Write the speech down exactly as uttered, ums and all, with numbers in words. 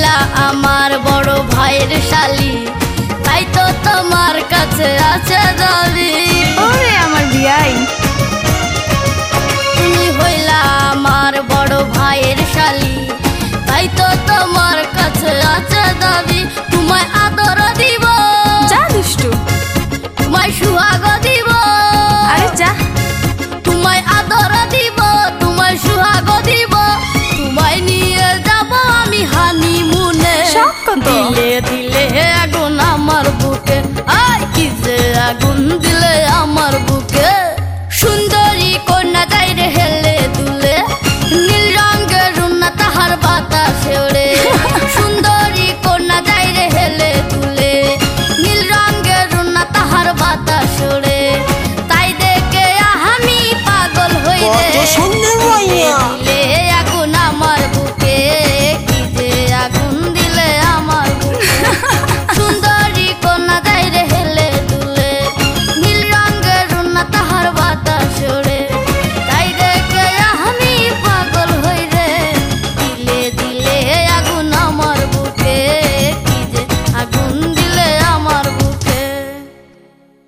হইলা আমার বড় ভাইয়ের শালি, তাই তো তোমার কাছে আছে দাবি। ওরে আমার বিয়াই, তুমি হইলা আমার বড় ভাইয়ের শালি, তাই তো তোমার কাছে আছে দাবি। তোমায় আদর দিব, যা দুষ্টু, তোমায় সুহাগ দিব, আরে যা। তোমায় আদর দিব, তোমায় সুহাগ দিব, তোমায় নিয়ে যাব আমি হানিমুনে। শখ কত। দিলে দিলে আগুন আমার বুকে, আয় কি যে আগুন দিলে আমার বুকে।